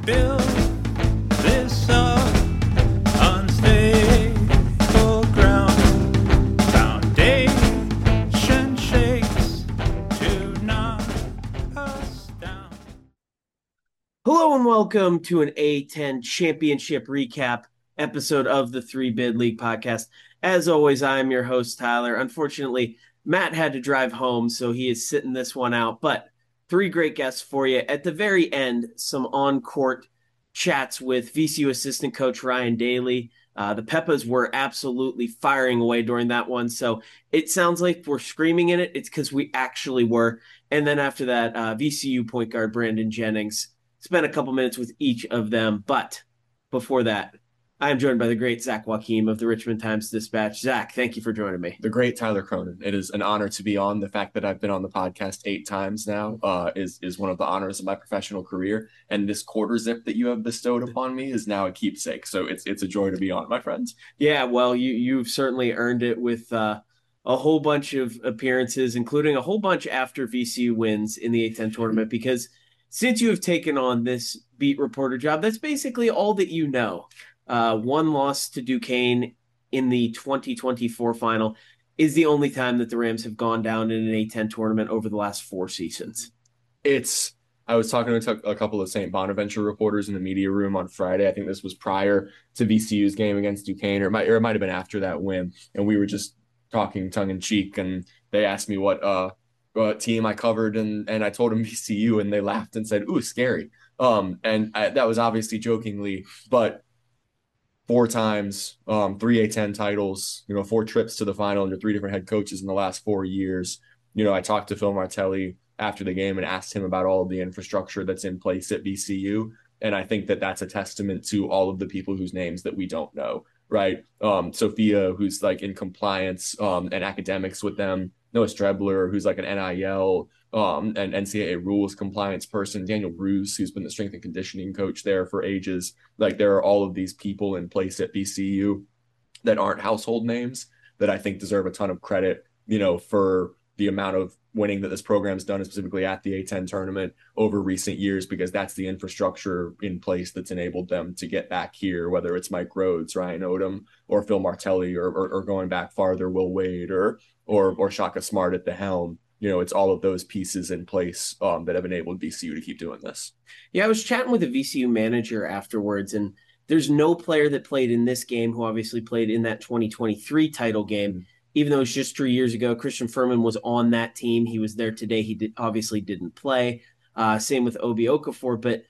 build this up unstable ground. Foundation shakes to knock us down. Hello and welcome to an A10 Championship recap episode of the Three Bid League podcast. As always, I'm your host, Tyler. Unfortunately, Matt had to drive home, so he is sitting this one out. But three great guests for you. At the very end, some on-court chats with VCU assistant coach Ryan Daly. The Peppas were absolutely firing away during that one, so it sounds like we're screaming in it. It's because we actually were. And then after that, VCU point guard Brandon Jennings spent a couple minutes with each of them. But before that, I am joined by the great Zach Joachim of the Richmond Times-Dispatch. Zach, thank you for joining me. The great Tyler Cronin. It is an honor to be on. The fact that I've been on the podcast 8 times now is one of the honors of my professional career. And this quarter zip that you have bestowed upon me is now a keepsake. So it's a joy to be on, my friends. Yeah, well, you've certainly earned it with a whole bunch of appearances, including a whole bunch after VCU wins in the A10 tournament, because since you have taken on this beat reporter job, that's basically all that you know. One loss to Duquesne in the 2024 final is the only time that the Rams have gone down in an A10 tournament over the last 4 seasons. I was talking to a couple of St. Bonaventure reporters in the media room on Friday. I think this was prior to VCU's game against Duquesne, or it might have been after that win. And we were just talking tongue in cheek, and they asked me what team I covered, and I told them VCU, and they laughed and said, "Ooh, scary." That was obviously jokingly, but 4 times, 3 A10 titles, 4 trips to the final under 3 different head coaches in the last 4 years. I talked to Phil Martelli after the game and asked him about all of the infrastructure that's in place at VCU. And I think that that's a testament to all of the people whose names that we don't know, right? Sophia, who's like in compliance and academics with them. Noah Strebler, who's like an NIL and NCAA rules compliance person. Daniel Bruce, who's been the strength and conditioning coach there for ages. Like, there are all of these people in place at VCU that aren't household names that I think deserve a ton of credit, for the amount of winning that this program's done, specifically at the A10 tournament over recent years, because that's the infrastructure in place that's enabled them to get back here, whether it's Mike Rhodes, Ryan Odom, or Phil Martelli, or going back farther, Will Wade, or Shaka Smart at the helm. It's all of those pieces in place that have enabled VCU to keep doing this. Yeah, I was chatting with a VCU manager afterwards, and there's no player that played in this game who obviously played in that 2023 title game, even though it's just 3 years ago. Christian Furman was on that team. He was there today. He obviously didn't play. Same with Obi Okafor, but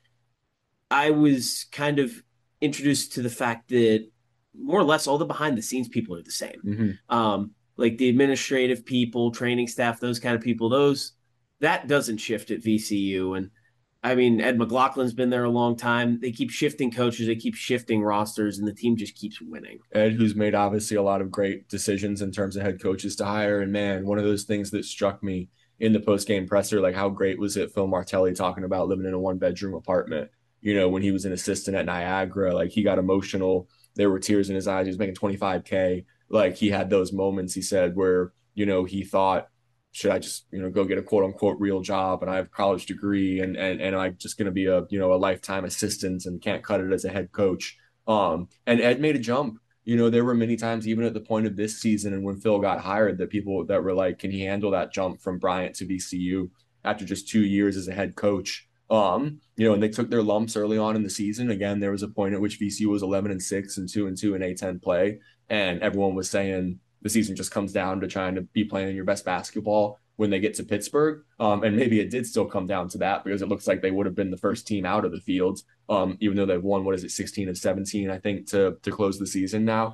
I was kind of introduced to the fact that more or less all the behind-the-scenes people are the same. Like the administrative people, training staff, those kind of people, that doesn't shift at VCU. And I mean, Ed McLaughlin's been there a long time. They keep shifting coaches, they keep shifting rosters, and the team just keeps winning. Ed, who's made obviously a lot of great decisions in terms of head coaches to hire. And man, one of those things that struck me in the post-game presser, like how great was it Phil Martelli talking about living in a 1-bedroom apartment, when he was an assistant at Niagara. Like, he got emotional. There were tears in his eyes. He was making $25K. Like, he had those moments, he said, where, he thought, should I just, go get a quote unquote real job, and I have a college degree, and I'm just going to be a lifetime assistant and can't cut it as a head coach. And Ed made a jump. There were many times, even at the point of this season and when Phil got hired, that people that were like, can he handle that jump from Bryant to VCU after just 2 years as a head coach? And they took their lumps early on in the season. Again, there was a point at which VCU was 11-6 and 2-2 in A10 play. And everyone was saying the season just comes down to trying to be playing your best basketball when they get to Pittsburgh. And maybe it did still come down to that, because it looks like they would have been the first team out of the field, even though they've won, 16 of 17, I think, to close the season now.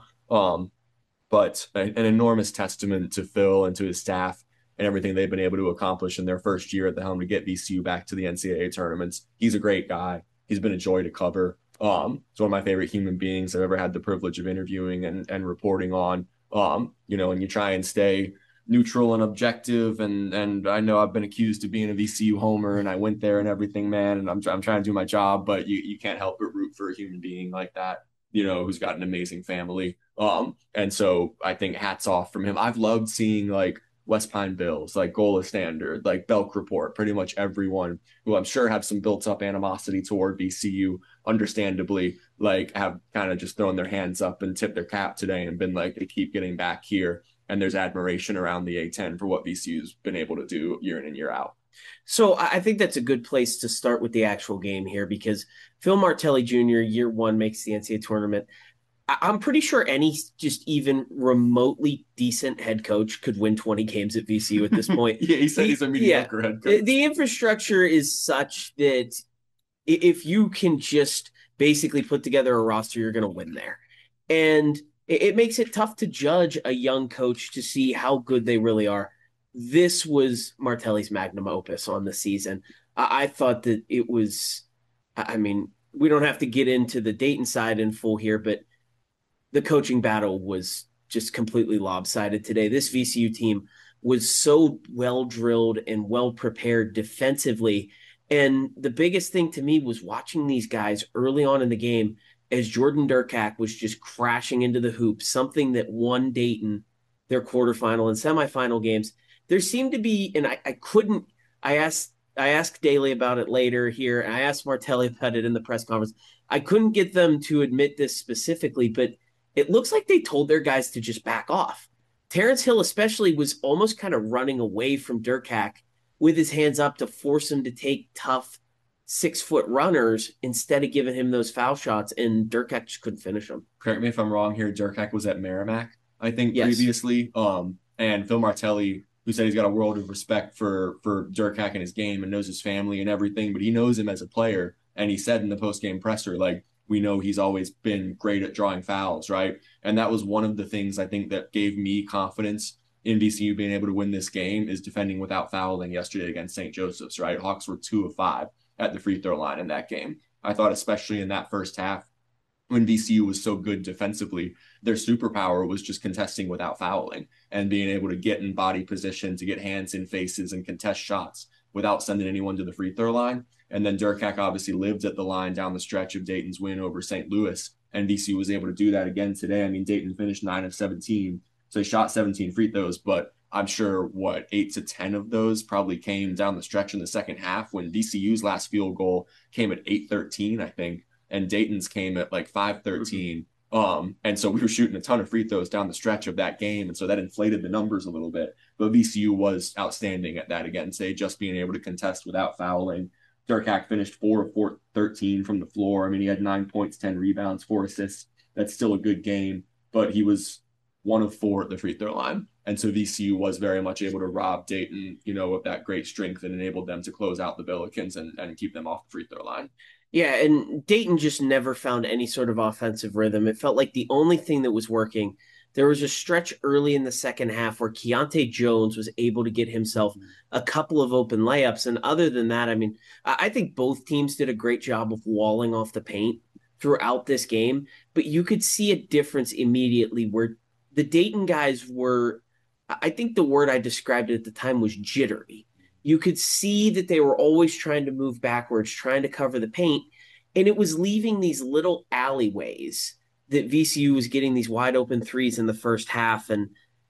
But an enormous testament to Phil and to his staff and everything they've been able to accomplish in their first year at the helm to get VCU back to the NCAA tournaments. He's a great guy. He's been a joy to cover. He's one of my favorite human beings I've ever had the privilege of interviewing and reporting on. And you try and stay neutral and objective. And I know I've been accused of being a VCU homer, and I went there and everything, man. And I'm trying to do my job, but you can't help but root for a human being like that, who's got an amazing family. And so I think hats off from him. I've loved seeing like West Pine Bills, like Gola Standard, like Belk Report, pretty much everyone who I'm sure have some built up animosity toward VCU, understandably, like have kind of just thrown their hands up and tipped their cap today and been like, they keep getting back here. And there's admiration around the A10 for what VCU's been able to do year in and year out. So I think that's a good place to start with the actual game here because Phil Martelli Jr. year one makes the NCAA tournament. I'm pretty sure any just even remotely decent head coach could win 20 games at VCU at this point. Yeah, he said he's a mediocre head coach. The infrastructure is such that if you can just basically put together a roster, you're going to win there. And it makes it tough to judge a young coach to see how good they really are. This was Martelli's magnum opus on the season. I thought that it was, I mean, we don't have to get into the Dayton side in full here, but the coaching battle was just completely lopsided today. This VCU team was so well drilled and well prepared defensively. And the biggest thing to me was watching these guys early on in the game as Jordan Durkak was just crashing into the hoop, something that won Dayton their quarterfinal and semifinal games. There seemed to be, and I asked Daly about it later here, and I asked Martelli about it in the press conference. I couldn't get them to admit this specifically, but it looks like they told their guys to just back off. Terrence Hill especially was almost kind of running away from Durkak with his hands up to force him to take tough 6-foot runners instead of giving him those foul shots, and Durkak just couldn't finish them. Correct me if I'm wrong here. Durkak was at Merrimack, I think, Yes. previously. And Phil Martelli, who said he's got a world of respect for Durkak and his game and knows his family and everything, but he knows him as a player. And he said in the post-game presser, like, we know he's always been great at drawing fouls, right? And that was one of the things I think that gave me confidence in VCU being able to win this game is defending without fouling yesterday against St. Joseph's, right? Hawks were 2 of 5 at the free throw line in that game. I thought especially in that first half, when VCU was so good defensively, their superpower was just contesting without fouling and being able to get in body position, to get hands in faces and contest shots without sending anyone to the free throw line. And then Durkak obviously lived at the line down the stretch of Dayton's win over St. Louis. And VCU was able to do that again today. I mean, Dayton finished 9 of 17. So they shot 17 free throws, but I'm sure 8 to 10 of those probably came down the stretch in the second half when VCU's last field goal came at 8:13, I think, and Dayton's came at like 5:13. And so we were shooting a ton of free throws down the stretch of that game. And so that inflated the numbers a little bit. But VCU was outstanding at that again, say just being able to contest without fouling. Durkak finished 4 of 13 from the floor. I mean, he had 9 points, 10 rebounds, 4 assists. That's still a good game, but he was 1 of 4 at the free throw line. And so VCU was very much able to rob Dayton, of that great strength and enabled them to close out the Billikens and keep them off the free throw line. Yeah, and Dayton just never found any sort of offensive rhythm. It felt like the only thing that was working, there was a stretch early in the second half where Keontae Jones was able to get himself a couple of open layups. And other than that, I mean, I think both teams did a great job of walling off the paint throughout this game, but you could see a difference immediately where the Dayton guys were, I think the word I described it at the time was jittery. You could see that they were always trying to move backwards, trying to cover the paint, and it was leaving these little alleyways that VCU was getting these wide open threes in the first half. And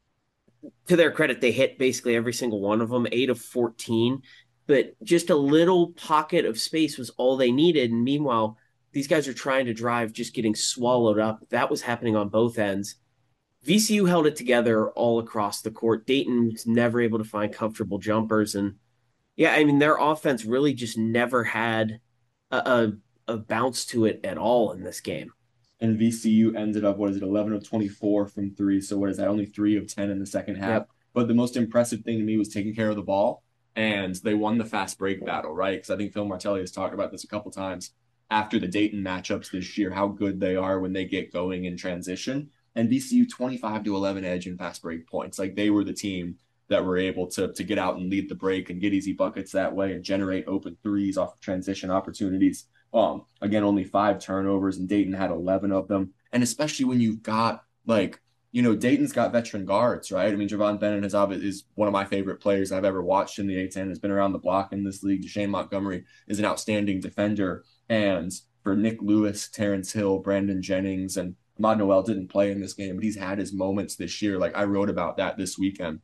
to their credit, they hit basically every single one of them, 8 of 14. But just a little pocket of space was all they needed. And meanwhile, these guys are trying to drive, just getting swallowed up. That was happening on both ends. VCU held it together all across the court. Dayton was never able to find comfortable jumpers. And yeah, I mean, their offense really just never had a bounce to it at all in this game. And VCU ended up, 11 of 24 from 3. So what is that? Only 3 of 10 in the second half. Yep. But the most impressive thing to me was taking care of the ball. And they won the fast break battle, right? Because I think Phil Martelli has talked about this a couple times after the Dayton matchups this year, how good they are when they get going in transition. And VCU 25-11 edge in fast break points. Like they were the team that were able to get out and lead the break and get easy buckets that way and generate open threes off of transition opportunities. Again, only 5 turnovers, and Dayton had 11 of them. And especially when you've got Dayton's got veteran guards, right? I mean, Javon Bennett is one of my favorite players I've ever watched in the A10. Has been around the block in this league. Deshane Montgomery is an outstanding defender. And for Nick Lewis, Terrence Hill, Brandon Jennings, and Ahmad Noel didn't play in this game, but he's had his moments this year. Like I wrote about that this weekend.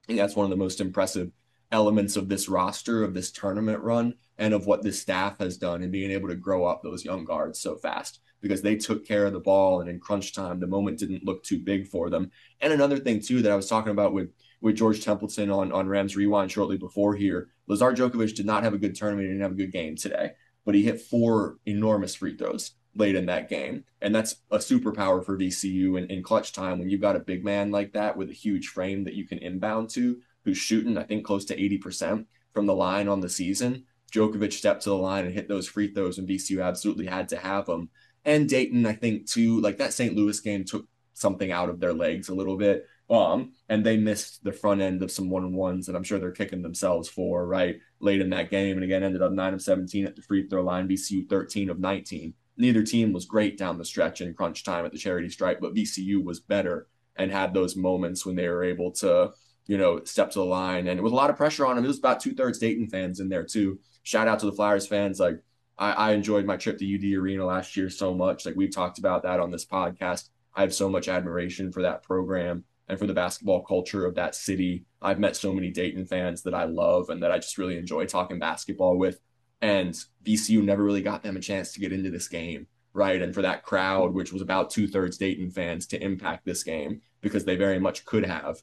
think that's one of the most impressive elements of this roster, of this tournament run, and of what this staff has done in being able to grow up those young guards so fast because they took care of the ball, and in crunch time, the moment didn't look too big for them. And another thing too that I was talking about with George Templeton on Rams Rewind shortly before here, Lazar Djokovic did not have a good tournament. He didn't have a good game today, but he hit 4 enormous free throws late in that game. And that's a superpower for VCU in clutch time when you've got a big man like that with a huge frame that you can inbound to, who's shooting, I think, close to 80% from the line on the season. Djokovic stepped to the line and hit those free throws, and VCU absolutely had to have them. And Dayton, I think, too, like that St. Louis game took something out of their legs a little bit. And they missed the front end of some 1-on-1s that I'm sure they're kicking themselves for, right, late in that game. And again, ended up 9 of 17 at the free throw line, VCU 13 of 19. Neither team was great down the stretch in crunch time at the charity stripe, but VCU was better and had those moments when they were able to, step to the line. And with a lot of pressure on them, it was about 2/3 Dayton fans in there too. Shout out to the Flyers fans. Like, I enjoyed my trip to UD Arena last year so much. Like, we've talked about that on this podcast. I have so much admiration for that program and for the basketball culture of that city. I've met so many Dayton fans that I love and that I just really enjoy talking basketball with. And VCU never really got them a chance to get into this game, right? And for that crowd, which was about 2/3 Dayton fans, to impact this game, because they very much could have,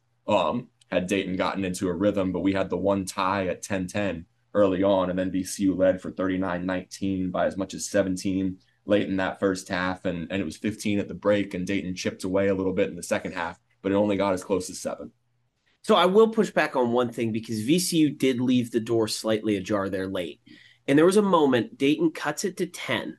had Dayton gotten into a rhythm. But we had the one tie at 10-10 early on, and then VCU led for 39-19 by as much as 17 late in that first half, and it was 15 at the break, and Dayton chipped away a little bit in the second half, but it only got as close as 7. So I will push back on one thing because VCU did leave the door slightly ajar there late. And there was a moment, Dayton cuts it to 10,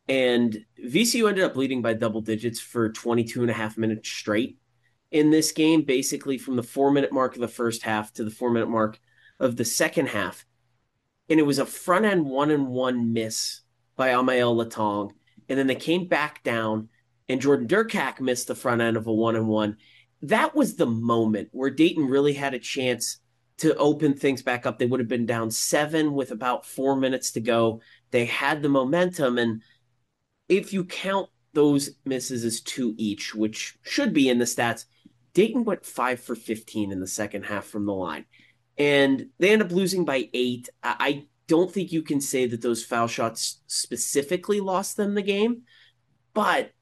and VCU ended up leading by double digits for 22 and a half minutes straight in this game, basically from the 4-minute mark of the first half to the 4-minute mark of the second half. And it was a front end 1-and-1 miss by Amael Latong. And then they came back down, and Jordan Durkak missed the front end of a 1-and-1. That was the moment where Dayton really had a chance to open things back up. They would have been down 7 with about 4 minutes to go. They had the momentum. And if you count those misses as 2 each, which should be in the stats, Dayton went 5 for 15 in the second half from the line. And they end up losing by 8. I don't think you can say that those foul shots specifically lost them the game. But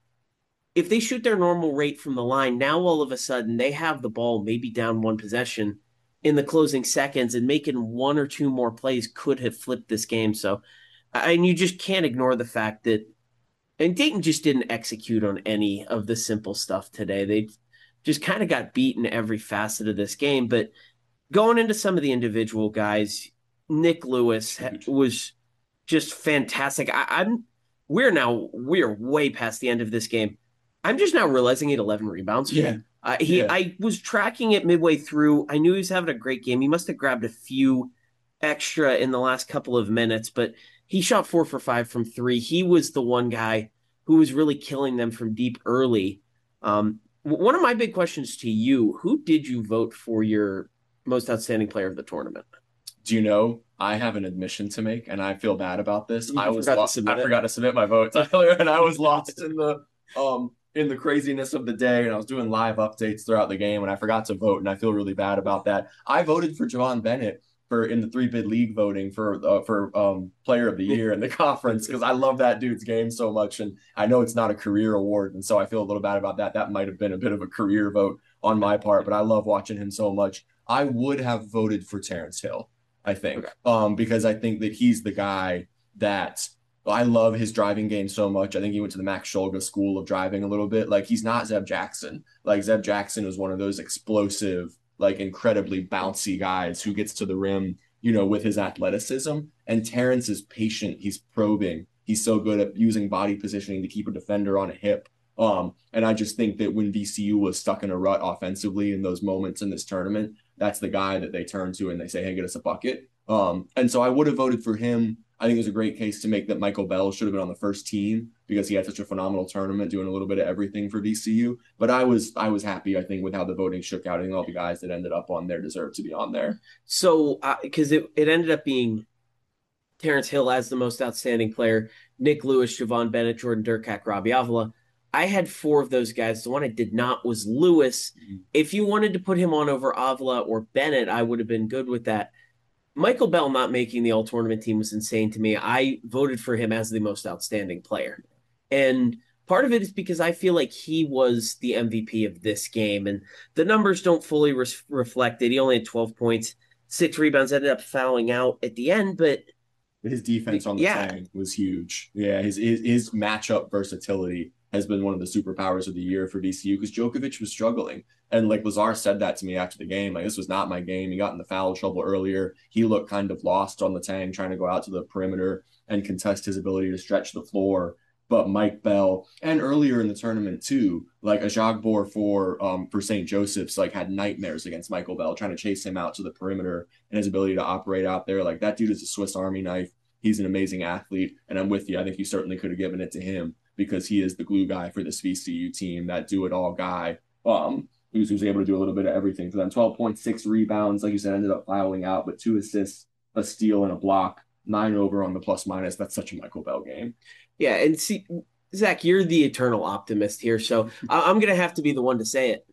if they shoot their normal rate from the line, now all of a sudden they have the ball maybe down 1 possession in the closing seconds, and making 1 or 2 more plays could have flipped this game. So, and you just can't ignore the fact that, and Dayton just didn't execute on any of the simple stuff today. They just kind of got beaten every facet of this game. But going into some of the individual guys, Nick Lewis was just fantastic. We're way past the end of this game. I'm just now realizing he had 11 rebounds. Yeah. I was tracking it midway through. I knew he was having a great game. He must have grabbed a few extra in the last couple of minutes, but he shot 4 for 5 from 3. He was the one guy who was really killing them from deep early. One of my big questions to you, who did you vote for your most outstanding player of the tournament? Do you know, I have an admission to make, and I feel bad about this. I forgot to submit my vote, Tyler, and I was lost in the craziness of the day, and I was doing live updates throughout the game, and I forgot to vote, and I feel really bad about that. I voted for Javon Bennett in the 3-bid league voting for player of the year in the conference, because I love that dude's game so much, and I know it's not a career award, and so I feel a little bad about that. That might have been a bit of a career vote on my part, but I love watching him so much. I would have voted for Terrence Hill, I think, because I think that he's the guy that I love his driving game so much. I think he went to the Max Shulga school of driving a little bit. Like, he's not Zeb Jackson. Like, Zeb Jackson was one of those explosive, like, incredibly bouncy guys who gets to the rim, with his athleticism. And Terrence is patient. He's probing. He's so good at using body positioning to keep a defender on a hip. And I just think that when VCU was stuck in a rut offensively in those moments in this tournament, that's the guy that they turn to and they say, hey, get us a bucket. And so I would have voted for him. I think there's a great case to make that Michael Bell should have been on the first team because he had such a phenomenal tournament, doing a little bit of everything for VCU. But I was happy, I think, with how the voting shook out. I think all the guys that ended up on there deserve to be on there. So, because it ended up being Terrence Hill as the most outstanding player, Nick Lewis, Javon Bennett, Jordan Durkak, Robbie Avila. I had four of those guys. The one I did not was Lewis. If you wanted to put him on over Avila or Bennett, I would have been good with that. Michael Bell not making the all tournament team was insane to me. I voted for him as the most outstanding player. And part of it is because I feel like he was the MVP of this game. And the numbers don't fully reflect it. He only had 12 points, 6 rebounds, ended up fouling out at the end. But His defense on the yeah, tank was huge. Yeah, his matchup versatility has been one of the superpowers of the year for VCU because Djokovic was struggling. And like Lazar said that to me after the game, like this was not my game. He got in the foul trouble earlier. He looked kind of lost on the tank, trying to go out to the perimeter and contest his ability to stretch the floor. But Mike Bell and earlier in the tournament too, like Ajagbor for St. Joseph's, like had nightmares against Michael Bell, trying to chase him out to the perimeter and his ability to operate out there. Like that dude is a Swiss Army knife. He's an amazing athlete, and I'm with you. I think you certainly could have given it to him because he is the glue guy for this VCU team, that do it all guy. Who's able to do a little bit of everything for them. 12.6 rebounds, like you said, ended up fouling out, but 2 assists, a steal, and a block. 9 over on the plus minus. That's such a Michael Bell game. yeah. And see, Zach, you're the eternal optimist here. So I'm going to have to be the one to say it.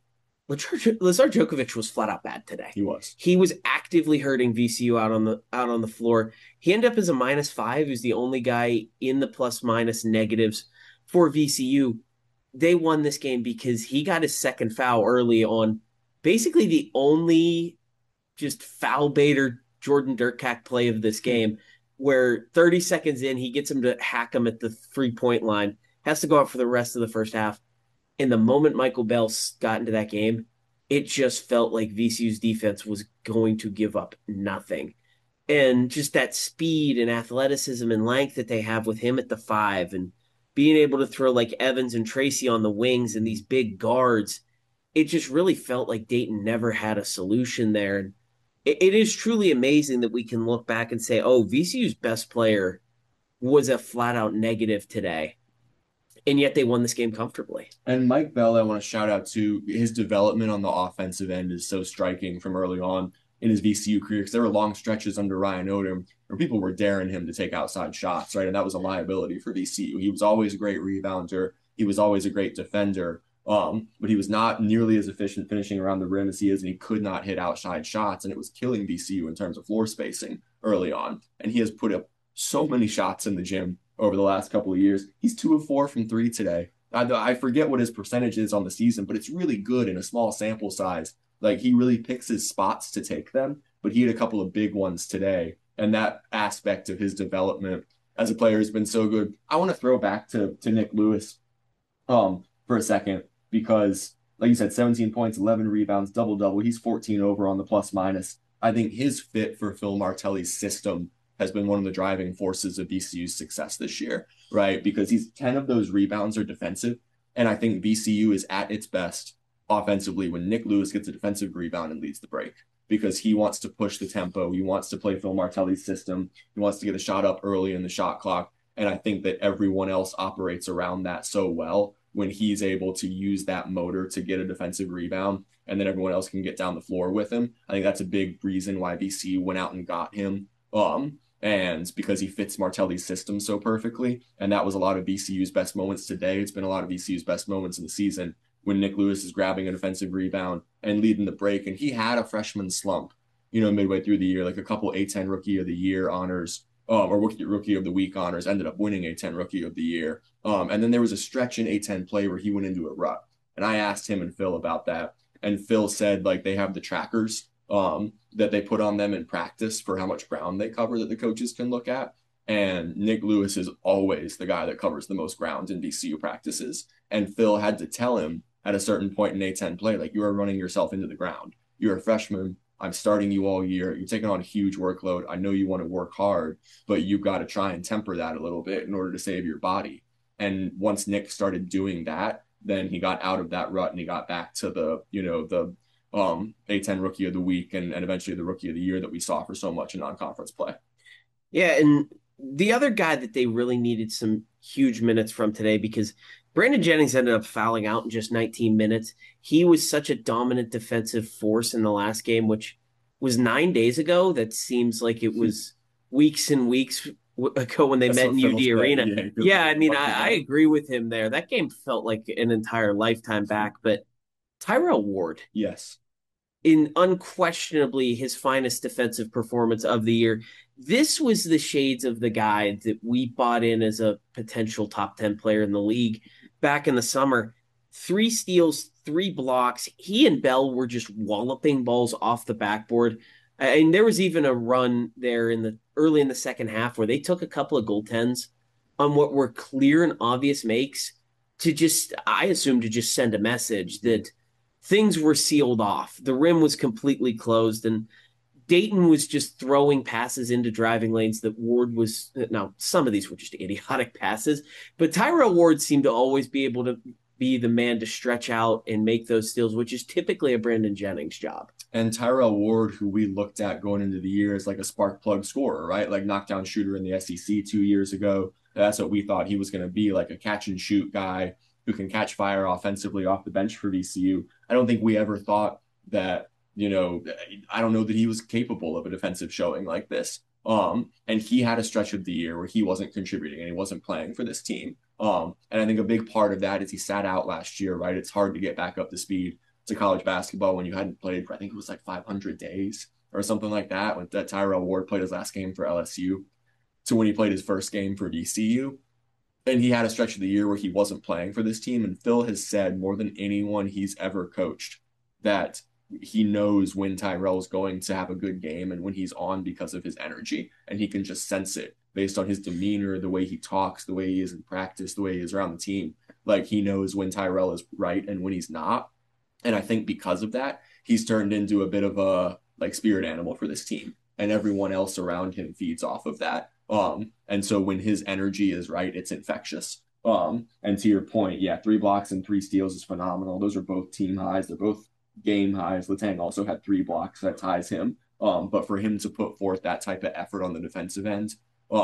Lazar Djokovic was flat out bad today. He was. He was actively hurting VCU out on the floor. He ended up as a -5. He was the only guy in the plus minus negatives for VCU. They won this game because he got his second foul early on. Basically, the only just foul baiter Jordan Durkak play of this game, where 30 seconds in he gets him to hack him at the 3-point line. Has to go out for the rest of the first half. And the moment Michael Bell got into that game, it just felt like VCU's defense was going to give up nothing. And just that speed and athleticism and length that they have with him at the 5 and being able to throw like Evans and Tracy on the wings and these big guards, it just really felt like Dayton never had a solution there. And it is truly amazing that we can look back and say, oh, VCU's best player was a flat out negative today, and yet they won this game comfortably. And Mike Bell, I want to shout out to his development on the offensive end is so striking from early on in his VCU career because there were long stretches under Ryan Odom where people were daring him to take outside shots, right? And that was a liability for VCU. He was always a great rebounder. He was always a great defender. But he was not nearly as efficient finishing around the rim as he is, and he could not hit outside shots, and it was killing VCU in terms of floor spacing early on. And he has put up so many shots in the gym over the last couple of years. He's 2 of 4 from 3 today. I forget what his percentage is on the season, but it's really good in a small sample size. Like he really picks his spots to take them, but he had a couple of big ones today. And that aspect of his development as a player has been so good. I want to throw back to Nick Lewis for a second because, like you said, 17 points, 11 rebounds, double-double. He's 14 over on the plus minus. I think his fit for Phil Martelli's system has been one of the driving forces of VCU's success this year, right? Because 10 of those rebounds are defensive. And I think VCU is at its best offensively when Nick Lewis gets a defensive rebound and leads the break because he wants to push the tempo. He wants to play Phil Martelli's system. He wants to get a shot up early in the shot clock. And I think that everyone else operates around that so well when he's able to use that motor to get a defensive rebound and then everyone else can get down the floor with him. I think that's a big reason why VCU went out and got him. And because he fits Martelli's system so perfectly. And that was a lot of VCU's best moments today. It's been a lot of VCU's best moments in the season when Nick Lewis is grabbing a defensive rebound and leading the break. And he had a freshman slump, midway through the year, like a couple A10 Rookie of the Year honors, or Rookie of the Week honors, ended up winning A10 Rookie of the Year. And then there was a stretch in A10 play where he went into a rut. And I asked him and Phil about that. And Phil said, like, they have the trackers that they put on them in practice for how much ground they cover that the coaches can look at. And Nick Lewis is always the guy that covers the most ground in VCU practices. And Phil had to tell him at a certain point in A10 play, like, you are running yourself into the ground. You're a freshman. I'm starting you all year. You're taking on a huge workload. I know you want to work hard, but you've got to try and temper that a little bit in order to save your body. And once Nick started doing that, then he got out of that rut and he got back to the A10 Rookie of the Week and eventually the Rookie of the Year that we saw for so much in non-conference play. Yeah, and the other guy that they really needed some huge minutes from today because Brandon Jennings ended up fouling out in just 19 minutes. He was such a dominant defensive force in the last game, which was 9 days ago. That seems like it was weeks and weeks ago when they That's met what in Phil's UD bet. Arena. Yeah, good Yeah, I mean, luck with I that. agree with him there. That game felt like an entire lifetime back, but Tyrell Ward, Yes. in unquestionably his finest defensive performance of the year. This was the shades of the guy that we bought in as a potential top 10 player in the league back in the summer. 3 steals, 3 blocks. He and Bell were just walloping balls off the backboard. And there was even a run there in the early in the second half where they took a couple of goaltends on what were clear and obvious makes to just, I assume, to just send a message that things were sealed off. The rim was completely closed, and Dayton was just throwing passes into driving lanes that Ward was. Now, some of these were just idiotic passes, but Tyrell Ward seemed to always be able to be the man to stretch out and make those steals, which is typically a Brandon Jennings job. And Tyrell Ward, who we looked at going into the year as like a spark plug scorer, right? Like knockdown shooter in the SEC 2 years ago. That's what we thought he was going to be, like a catch and shoot guy who can catch fire offensively off the bench for VCU. I don't think we ever thought that, I don't know that he was capable of a defensive showing like this. And he had a stretch of the year where he wasn't contributing and he wasn't playing for this team. And I think a big part of that is he sat out last year, right? It's hard to get back up to speed to college basketball when you hadn't played for, I think it was like 500 days or something like that, when that Tyrell Ward played his last game for LSU to when he played his first game for VCU. And he had a stretch of the year where he wasn't playing for this team. And Phil has said more than anyone he's ever coached that he knows when Tyrell's going to have a good game and when he's on because of his energy. And he can just sense it based on his demeanor, the way he talks, the way he is in practice, the way he is around the team. Like he knows when Tyrell is right and when he's not. And I think because of that, he's turned into a bit of a like spirit animal for this team. And everyone else around him feeds off of that. And so when his energy is right, it's infectious. And to your point, yeah, 3 blocks and 3 steals is phenomenal. Those are both team highs. They're both game highs. Letang also had 3 blocks that ties him. But for him to put forth that type of effort on the defensive end,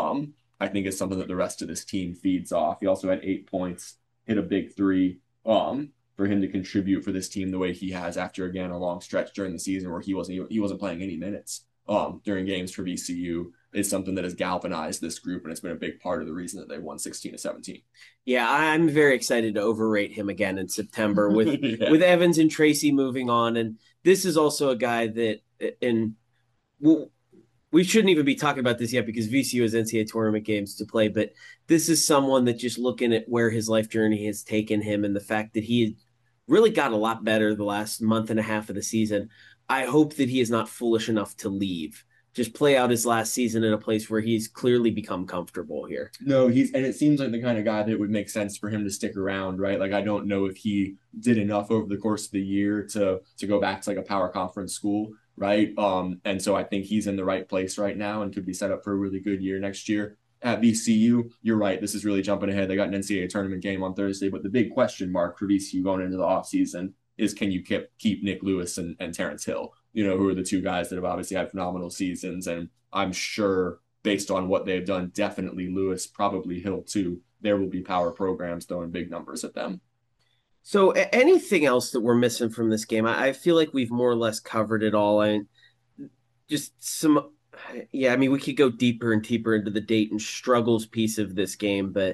I think is something that the rest of this team feeds off. He also had 8 points, hit a big three. For him to contribute for this team the way he has after again a long stretch during the season where he wasn't playing any minutes during games for VCU is something that has galvanized this group, and it's been a big part of the reason that they won 16-17. Yeah, I'm very excited to overrate him again in September with Yeah. with Evans and Tracy moving on, and this is also a guy that, and we shouldn't even be talking about this yet because VCU has NCAA tournament games to play, but this is someone that just looking at where his life journey has taken him and the fact that he really got a lot better the last month and a half of the season. I hope that he is not foolish enough to leave. Just play out his last season in a place where he's clearly become comfortable here. No, and it seems like the kind of guy that would make sense for him to stick around, right? Like I don't know if he did enough over the course of the year to go back to like a power conference school, right? And so I think he's in the right place right now and could be set up for a really good year next year. At VCU, you're right. This is really jumping ahead. They got an NCAA tournament game on Thursday, but the big question mark for VCU going into the offseason is can you keep Nick Lewis and Terrence Hill, who are the two guys that have obviously had phenomenal seasons. And I'm sure based on what they've done, definitely Lewis, probably Hill too, there will be power programs throwing big numbers at them. So anything else that we're missing from this game? I feel like we've more or less covered it all. And just some, yeah, I mean, we could go deeper and deeper into the Dayton struggles piece of this game, but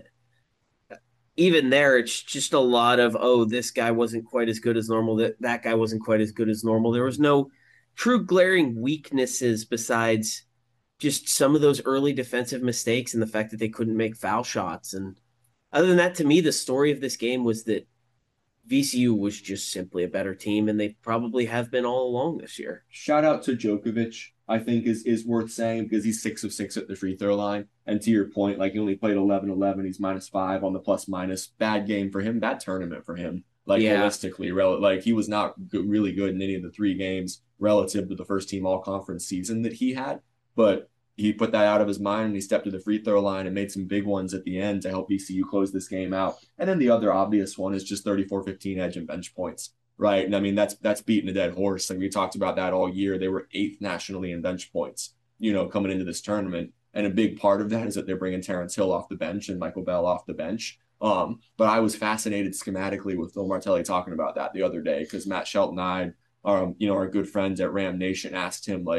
even there, it's just a lot of, oh, this guy wasn't quite as good as normal. That guy wasn't quite as good as normal. There was no true glaring weaknesses besides just some of those early defensive mistakes and the fact that they couldn't make foul shots. And other than that, to me, the story of this game was that VCU was just simply a better team, and they probably have been all along this year. Shout out to Djokovic, I think is worth saying because he's 6 of 6 at the free throw line. And to your point, like he only played 11-11. He's -5 on the plus minus. Bad game for him. Bad tournament for him. Like holistically, like he was not really good in any of the 3 games relative to the first team all conference season that he had. But he put that out of his mind and he stepped to the free throw line and made some big ones at the end to help VCU close this game out. And then the other obvious one is just 34-15 edge and bench points, right? And I mean, that's beating a dead horse. Like we talked about that all year. They were 8th nationally in bench points, coming into this tournament. And a big part of that is that they're bringing Terrence Hill off the bench and Michael Bell off the bench. But I was fascinated schematically with Phil Martelli talking about that the other day because Matt Shelton and I, our good friends at Ram Nation asked him like,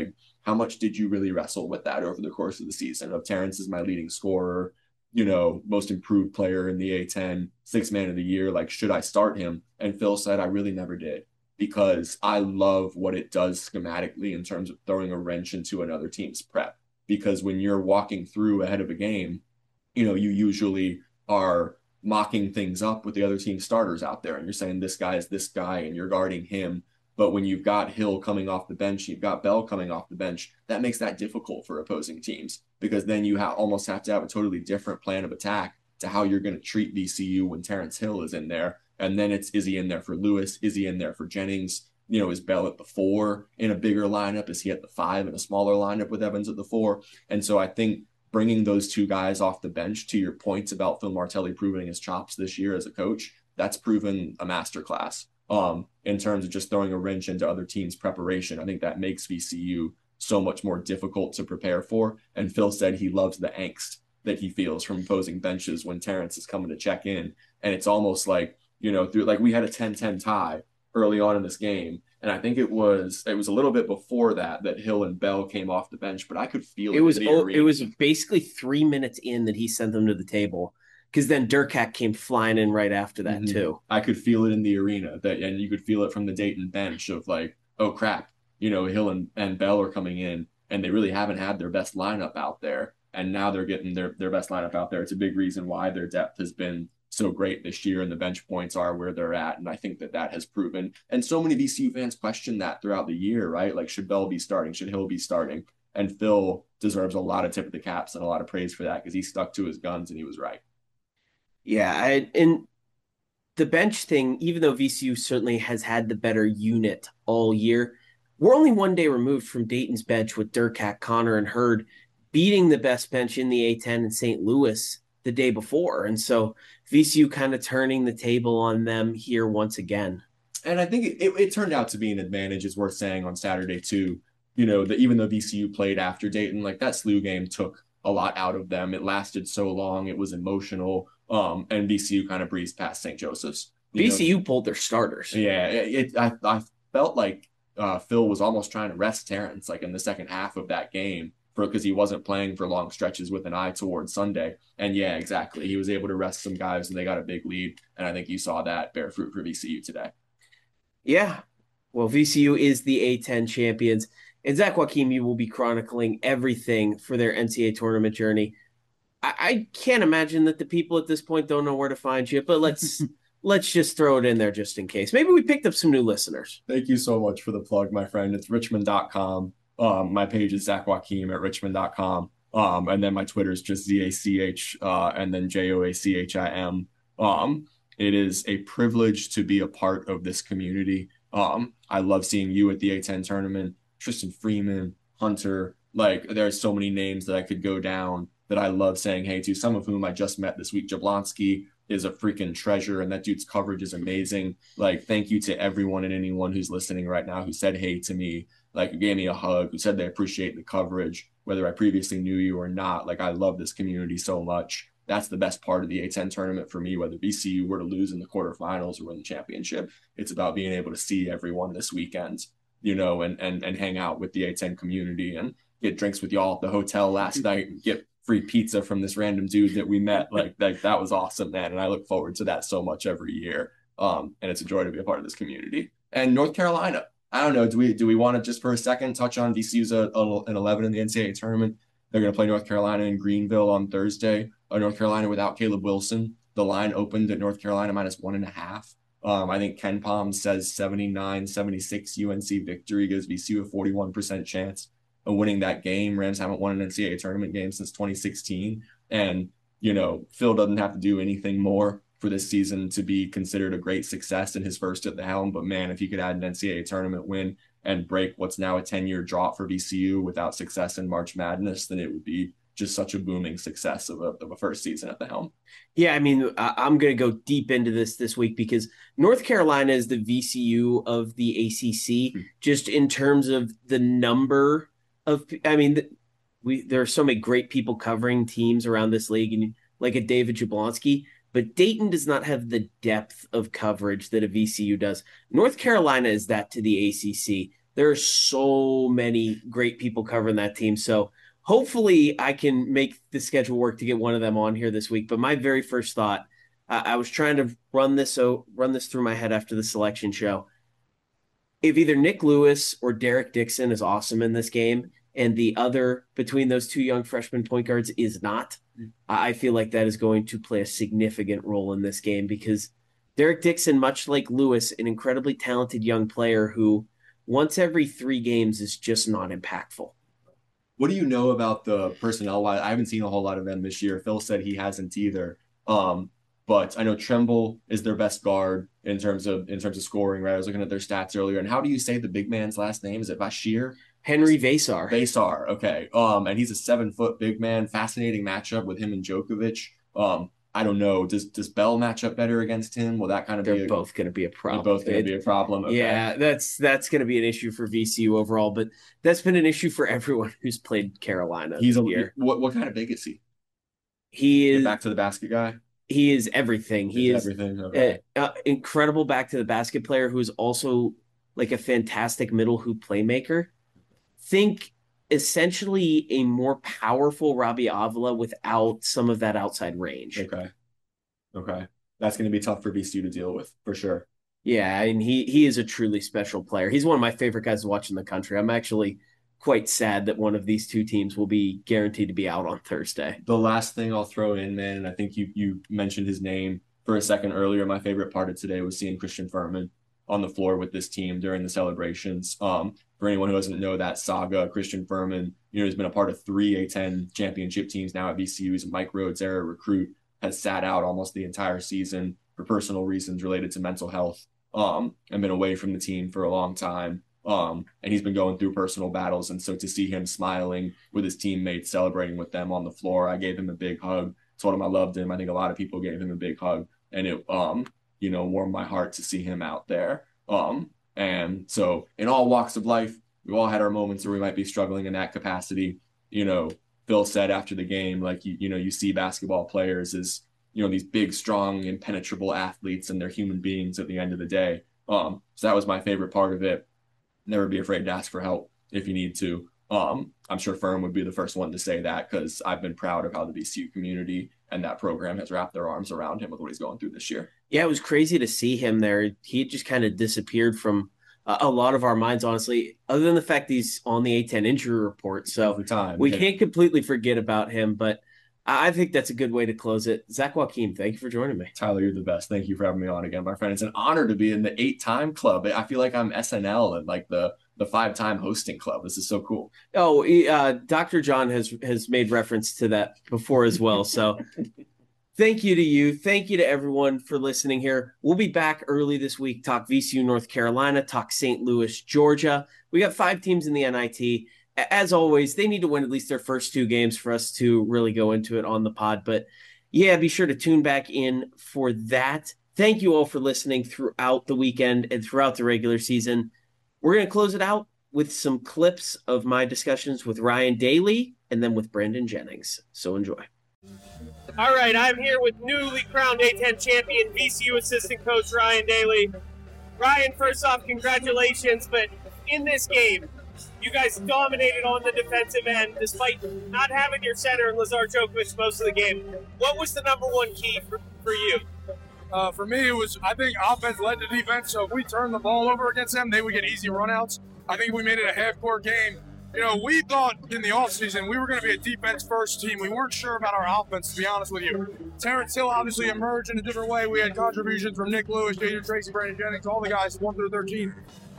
how much did you really wrestle with that over the course of the season? Of Terrence is my leading scorer, most improved player in the A10, sixth man of the year. Like, should I start him? And Phil said, I really never did because I love what it does schematically in terms of throwing a wrench into another team's prep. Because when you're walking through ahead of a game, you usually are mocking things up with the other team starters out there and you're saying this guy is this guy and you're guarding him. But when you've got Hill coming off the bench, you've got Bell coming off the bench, that makes that difficult for opposing teams because then you almost have to have a totally different plan of attack to how you're going to treat VCU when Terrence Hill is in there. And then is he in there for Lewis? Is he in there for Jennings? Is Bell at the 4 in a bigger lineup? Is he at the 5 in a smaller lineup with Evans at the 4? And so I think bringing those two guys off the bench, to your points about Phil Martelli proving his chops this year as a coach, that's proven a masterclass. In terms of just throwing a wrench into other teams' preparation, I think that makes VCU so much more difficult to prepare for. And Phil said he loves the angst that he feels from opposing benches when Terrence is coming to check in. And it's almost like, through like we had a 10-10 tie early on in this game. And I think it was a little bit before that Hill and Bell came off the bench, but I could feel it. It was basically 3 minutes in that he sent them to the table because then Durkak came flying in right after that too. I could feel it in the arena and you could feel it from the Dayton bench of like, oh crap, Hill and Bell are coming in and they really haven't had their best lineup out there. And now they're getting their best lineup out there. It's a big reason why their depth has been so great this year and the bench points are where they're at. And I think that has proven. And so many VCU fans question that throughout the year, right? Like, should Bell be starting? Should Hill be starting? And Phil deserves a lot of tip of the caps and a lot of praise for that because he stuck to his guns and he was right. Yeah, and the bench thing, even though VCU certainly has had the better unit all year, we're only one day removed from Dayton's bench with Durkak, Connor, and Hurd beating the best bench in the A10 in St. Louis the day before. And so VCU kind of turning the table on them here once again. And I think it turned out to be an advantage, is worth saying, on Saturday too. That even though VCU played after Dayton, like that SLU game took a lot out of them. It lasted so long. It was emotional. And VCU kind of breezed past St. Joseph's. VCU pulled their starters. Yeah, I felt like Phil was almost trying to rest Terrence like in the second half of that game because he wasn't playing for long stretches with an eye towards Sunday. And yeah, exactly. He was able to rest some guys and they got a big lead. And I think you saw that bear fruit for VCU today. Yeah. Well, VCU is the A10 champions. And Zach Joachim, you will be chronicling everything for their NCAA tournament journey. I can't imagine that the people at this point don't know where to find you, but let's just throw it in there just in case. Maybe we picked up some new listeners. Thank you so much for the plug, my friend. It's richmond.com. My page is Zach Joachim at richmond.com. And then my Twitter is just ZACH and then JOACHIM. It is a privilege to be a part of this community. I love seeing you at the A10 tournament, Tristan Freeman, Hunter. Like, there's so many names that I could go down that I love saying hey to, some of whom I just met this week. Jablonski is a freaking treasure, and that dude's coverage is amazing. Like, thank you to everyone and anyone who's listening right now who said hey to me, like, who gave me a hug, who said they appreciate the coverage, whether I previously knew you or not. Like, I love this community so much. That's the best part of the A10 tournament for me, whether VCU were to lose in the quarterfinals or win the championship. It's about being able to see everyone this weekend, and hang out with the A10 community and get drinks with y'all at the hotel last night and get free pizza from this random dude that we met. Like that was awesome, man. And I look forward to that so much every year. And it's a joy to be a part of this community. And North Carolina, I don't know. Do we want to just for a second touch on VCU's an 11 in the NCAA tournament? They're going to play North Carolina in Greenville on Thursday. North Carolina without Caleb Wilson. The line opened at North Carolina -1.5. I think Ken Palm says 79-76 UNC victory gives VCU a 41% chance of winning that game. Rams haven't won an NCAA tournament game since 2016. And, Phil doesn't have to do anything more for this season to be considered a great success in his first at the helm. But man, if he could add an NCAA tournament win and break what's now a 10-year drought for VCU without success in March Madness, then it would be just such a booming success of a first season at the helm. Yeah, I mean, I'm going to go deep into this week because North Carolina is the VCU of the ACC, just in terms of the number of, there are so many great people covering teams around this league, and like a David Jablonski, but Dayton does not have the depth of coverage that a VCU does. North Carolina is that to the ACC. There are so many great people covering that team. So hopefully I can make the schedule work to get one of them on here this week. But my very first thought, I was trying to run this through my head after the selection show. If either Nick Lewis or Derek Dixon is awesome in this game, and the other between those two young freshman point guards is not, I feel like that is going to play a significant role in this game because Derek Dixon, much like Lewis, an incredibly talented young player who once every 3 games is just not impactful. What do you know about the personnel? I haven't seen a whole lot of them this year. Phil said he hasn't either. But I know Tremble is their best guard in terms of scoring, right? I was looking at their stats earlier. And how do you say the big man's last name? Is it Bashir? Henry Vasar. Vasar, okay. And he's a 7-foot big man. Fascinating matchup with him and Djokovic. I don't know. Does Bell match up better against him? Will that kind of They're both going to be a problem. They're both going to be a problem. Okay. Yeah, that's going to be an issue for VCU overall, but that's been an issue for everyone who's played Carolina this year. What kind of big is he? He is back to the basket guy. He is everything. He is everything. Okay. Incredible back to the basket player who is also like a fantastic middle hoop playmaker. Think essentially a more powerful Robbie Avila without some of that outside range. Okay. That's going to be tough for VCU to deal with, for sure. Yeah, and he is a truly special player. He's one of my favorite guys to watch in the country. I'm actually quite sad that one of these two teams will be guaranteed to be out on Thursday. The last thing I'll throw in, man, and I think you mentioned his name for a second earlier. My favorite part of today was seeing Christian Furman on the floor with this team during the celebrations. For anyone who doesn't know that saga, Christian Furman, has been a part of 3 A-10 championship teams now at VCU. He's a Mike Rhodes era recruit, has sat out almost the entire season for personal reasons related to mental health, and been away from the team for a long time. And he's been going through personal battles. And so to see him smiling with his teammates, celebrating with them on the floor, I gave him a big hug, told him I loved him. I think a lot of people gave him a big hug, and it, warmed my heart to see him out there. And so in all walks of life, we've all had our moments where we might be struggling in that capacity. Phil said after the game, like, you see basketball players as, these big, strong, impenetrable athletes, and they're human beings at the end of the day. So that was my favorite part of it. Never be afraid to ask for help if you need to. I'm sure Firm would be the first one to say that because I've been proud of how the VCU community and that program has wrapped their arms around him with what he's going through this year. Yeah, it was crazy to see him there. He just kind of disappeared from a lot of our minds, honestly, other than the fact he's on the A-10 injury report. So we can't completely forget about him, but I think that's a good way to close it. Zach Joaquin, thank you for joining me. Tyler, you're the best. Thank you for having me on again, my friend. It's an honor to be in the 8-time club. I feel like I'm SNL and like the 5-time hosting club. This is so cool. Oh, Dr. John has made reference to that before as well. So thank you to you. Thank you to everyone for listening here. We'll be back early this week, talk VCU North Carolina, talk St. Louis, Georgia. We got 5 teams in the NIT. As always, they need to win at least their first 2 games for us to really go into it on the pod. But yeah, be sure to tune back in for that. Thank you all for listening throughout the weekend and throughout the regular season. We're going to close it out with some clips of my discussions with Ryan Daly and then with Brandon Jennings. So enjoy. All right, I'm here with newly crowned A-10 champion VCU assistant coach Ryan Daly. Ryan, first off, congratulations. But in this game, you guys dominated on the defensive end despite not having your center, Lazar Djokovic, most of the game. What was the number one key for you? For me, it was, I think, offense led to defense. So if we turned the ball over against them, they would get easy runouts. I think we made it a half-court game. We thought in the offseason we were going to be a defense-first team. We weren't sure about our offense, to be honest with you. Terrence Hill obviously emerged in a different way. We had contributions from Nick Lewis, Jaden Tracy, Brandon Jennings, all the guys 1 through 13.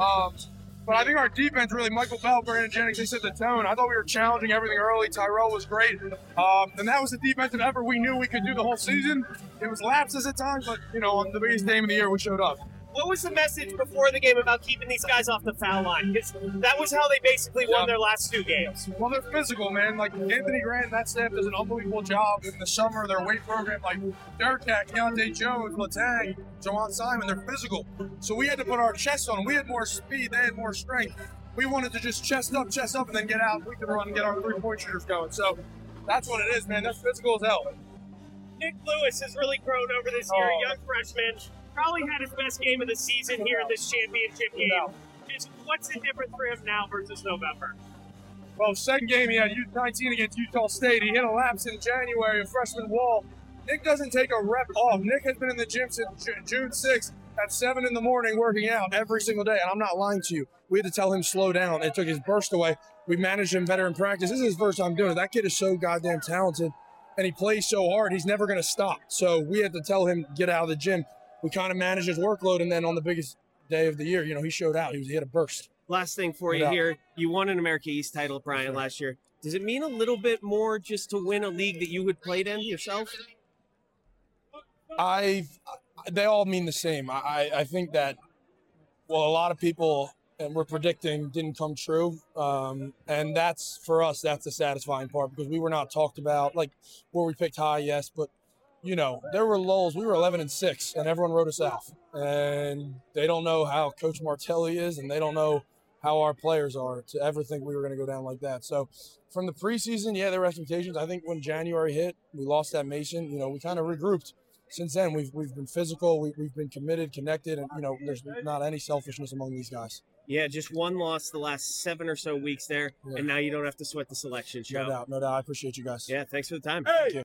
But I think our defense really, Michael Bell, Brandon Jennings, they set the tone. I thought we were challenging everything early. Tyrell was great. And that was the defensive effort we knew we could do the whole season. It was lapses at times, but, on the biggest game of the year, we showed up. What was the message before the game about keeping these guys off the foul line? Because that was how they basically won their last 2 games. Well, they're physical, man. Like, Anthony Grant and that staff does an unbelievable job in the summer. Their weight program, like Derek Cat, Keontae Jones, Latang, Jawan Simon, they're physical. So we had to put our chest on them. We had more speed. They had more strength. We wanted to just chest up, and then get out. We could run and get our 3-point shooters going. So that's what it is, man. That's physical as hell. Nick Lewis has really grown over this year, young freshman. Probably had his best game of the season here in this championship game. Just what's the difference for him now versus November? Well, second game he had U19 against Utah State. He hit a lapse in January, a freshman wall. Nick doesn't take a rep off. Nick has been in the gym since June 6th at 7 in the morning working out every single day. And I'm not lying to you. We had to tell him slow down. It took his burst away. We managed him better in practice. This is his first time doing it. That kid is so goddamn talented, and he plays so hard. He's never going to stop. So we had to tell him, get out of the gym. We kind of managed his workload, and then on the biggest day of the year, he showed out. He had a burst. Last thing for you here. You won an America East title, Brian, last year. Does it mean a little bit more just to win a league that you had played in yourself? They all mean the same. I think that, well, a lot of people and we're predicting didn't come true. And that's, for us, that's the satisfying part, because we were not talked about. Like, were we picked high? Yes, but there were lulls. We were 11-6, and everyone wrote us off. And they don't know how Coach Martelli is, and they don't know how our players are to ever think we were going to go down like that. So from the preseason, yeah, there were expectations. I think when January hit, we lost at Mason. We kind of regrouped. Since then, we've been physical. We've been committed, connected, and there's not any selfishness among these guys. Yeah, just one loss the last 7 or so weeks there, and now you don't have to sweat the selection show. No doubt. I appreciate you guys. Yeah, thanks for the time. Hey!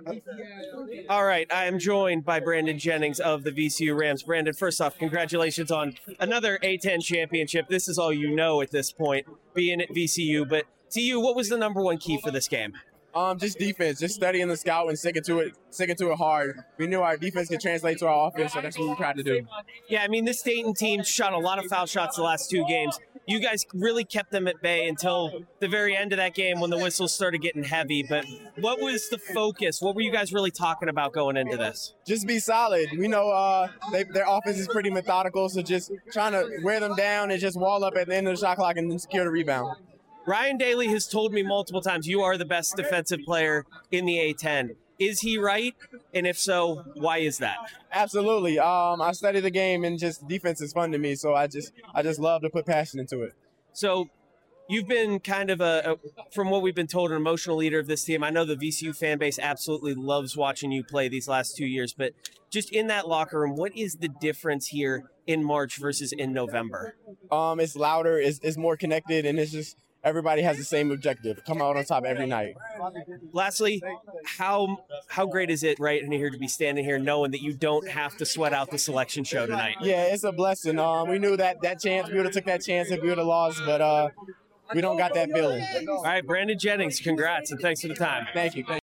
All right, I am joined by Brandon Jennings of the VCU Rams. Brandon, first off, congratulations on another A10 championship. This is all you know at this point, being at VCU. But to you, what was the number one key for this game? Just defense, just studying the scout and sticking to it hard. We knew our defense could translate to our offense, so that's what we tried to do. Yeah, I mean, this Dayton team shot a lot of foul shots the last 2 games. You guys really kept them at bay until the very end of that game when the whistles started getting heavy. But what was the focus? What were you guys really talking about going into this? Just be solid. We know their offense is pretty methodical, so just trying to wear them down and just wall up at the end of the shot clock and then secure the rebound. Ryan Daly has told me multiple times you are the best defensive player in the A10. Is he right? And if so, why is that? Absolutely. I study the game, and just defense is fun to me, so I just love to put passion into it. So you've been kind of from what we've been told, an emotional leader of this team. I know the VCU fan base absolutely loves watching you play these last 2 years, but just in that locker room, what is the difference here in March versus in November? It's louder, it's more connected, and it's just everybody has the same objective: come out on top every night. Lastly, how great is it right in here to be standing here knowing that you don't have to sweat out the selection show tonight? Yeah, it's a blessing. We knew that chance, we would have took that chance if we would have lost, but we don't got that feeling. All right, Brandon Jennings, congrats and thanks for the time. Thank you.